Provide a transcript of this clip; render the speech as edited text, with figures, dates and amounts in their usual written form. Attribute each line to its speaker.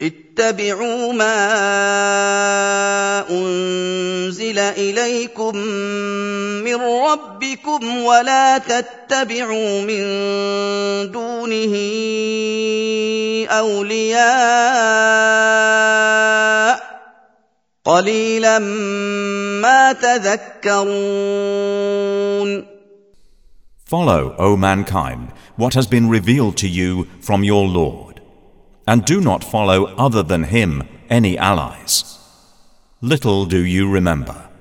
Speaker 1: اتبعوا ما أنزل إليكم من ربكم ولا تتبعوا من دونه أولياء قليلا ما تذكرون.
Speaker 2: Follow, O mankind, what has been revealed to you from your Lord, and do not follow other than him any allies. Little do you remember.